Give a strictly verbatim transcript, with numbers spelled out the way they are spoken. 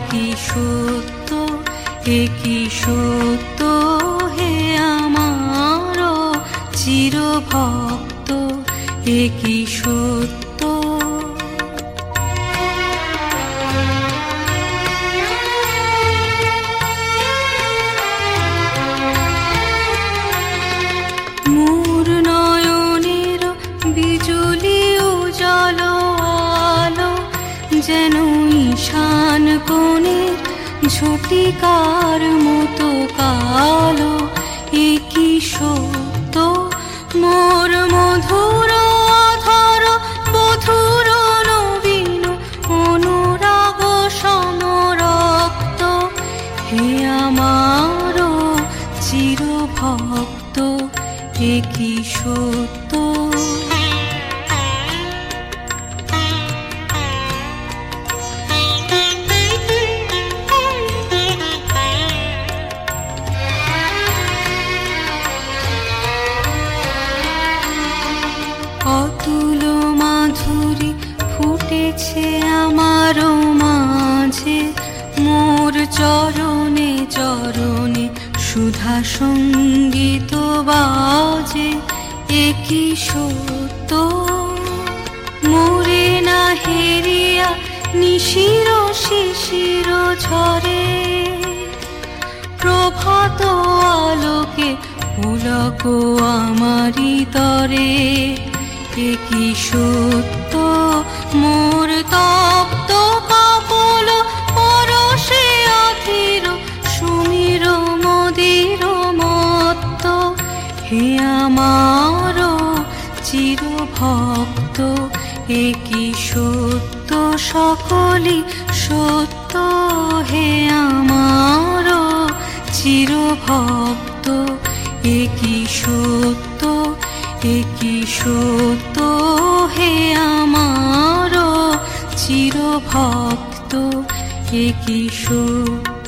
কি সত্য, এ কি সত্য, হে আমার চিরভক্ত, এ কি সত্য। মোর নয়নের বিজুলি উজালো আলো, যেন ঈশান কোণের ঝটিকার মতো কালো, এ কি সত্য, মোর মধুর অধর বধুর নবীন অনুরাগ সমরক্ত, হে আমার চিরভক্ত, এ কি সত্য। অতুল মাধুরী ফুটেছে আমার মাঝে, মোর চরণে চরণে সুধা সঙ্গীত বাজে, এ কি সত্য, মোরে না হেরিয়া নিশির শিশির ঝরে, প্রভাত আলোকে পুলক আমারি তরে, এ কি সত্য, মোর তপ্ত কপল পরশে অধীর সুমির মদির মত্ত, হে আমার চিরভক্ত, এ কি সত্য, সকলই সত্য, হে আমার চিরভক্ত, এ কি সত্য, এ কি সত্য, হে আমার চিরভক্ত, এ কি সত্য।